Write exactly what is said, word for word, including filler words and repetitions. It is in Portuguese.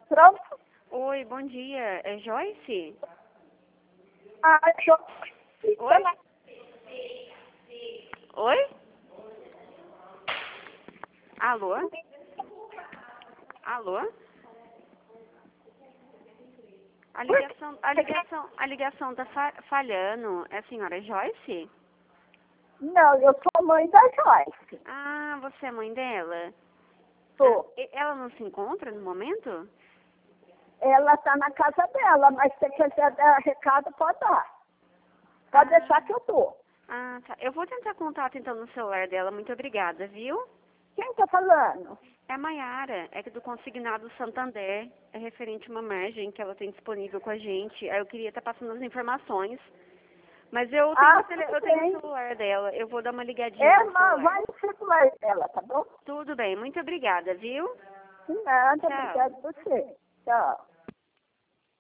Pronto? Oi, bom dia. É Joyce? Ah, Joyce. Oi? Oi? Alô? Alô? A ligação, a ligação, a ligação tá fa- falhando. É a senhora Joyce? Não, eu sou mãe da Joyce. Ah, você é mãe dela? Sou. E- Ela não se encontra no momento? Ela está na casa dela, mas se quiser dar recado, pode dar. Pode Ah. deixar que eu dou. Ah, tá. Eu vou tentar contato então no celular dela. Muito obrigada, viu? Quem está falando? É a Maiara, é que do Consignado Santander, é referente a uma margem que ela tem disponível com a gente. Aí eu queria estar passando as informações. Mas eu tenho, Ah, o tele- tudo eu tenho o bem. celular dela, eu vou dar uma ligadinha É, no mas celular. vai no celular dela, tá bom? Tudo bem, muito obrigada, viu? De nada, Tchau. obrigada a você. Tchau.